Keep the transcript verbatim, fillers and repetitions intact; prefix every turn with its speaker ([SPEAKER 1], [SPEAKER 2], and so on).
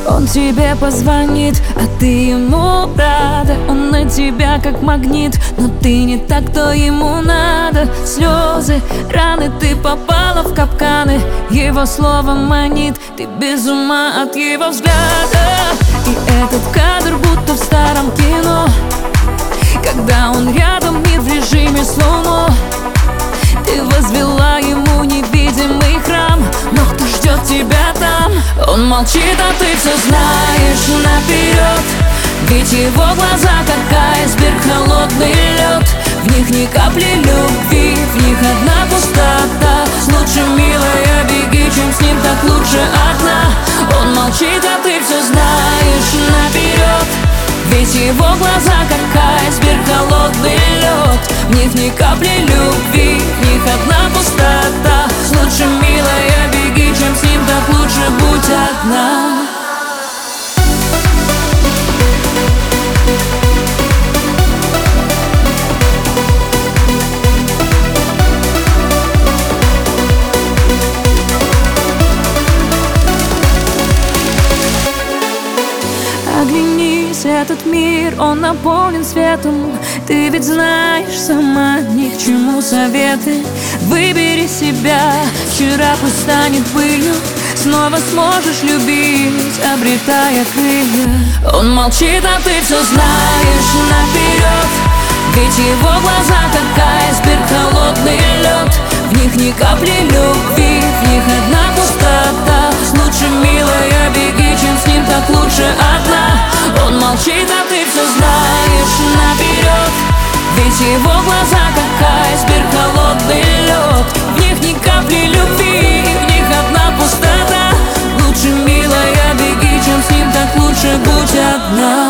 [SPEAKER 1] Он тебе позвонит, а ты ему рада. Он на тебя как магнит, но ты не так, кто ему надо. Слезы, раны, ты попала в капканы. Его слово манит, ты без ума от его взгляда. И этот кадр будто в старом кино, когда он рядом, мир в режиме слоумо. Ты возвела ему невидимый храм, но кто ждет тебя там? Он молчит, а ты все знаешь наперед. Ведь его глаза как айсберг, холодный лед. В них ни капли любви, в них одна пустота. Лучше, милая, беги, чем с ним, так лучше одна. Он молчит, а ты все знаешь наперед. Ведь его глаза как айсберг, холодный лед. В них ни капли любви, в них одна пустота. Лучше, милая, беги, чем с ним, так лучше будь одна. Оглянись, этот мир, он наполнен светом. Ты ведь знаешь сама, ни к чему советы. Выбери себя, вчера пусть станет пылью. Снова сможешь любить, обретая крылья. Он молчит, а ты все знаешь наперед. Ведь его глаза как айсберг, холодный лед. В них ни капли любви, в них одна пустота. Лучше, милая, беги, чем с ним, так лучше одна. Он молчит, а ты все знаешь наперед. Ведь его глаза как айсберг, холодный лед. В них ни капли любви, в них одна пустота. Лучше, милая, беги, чем с ним, так лучше будь одна.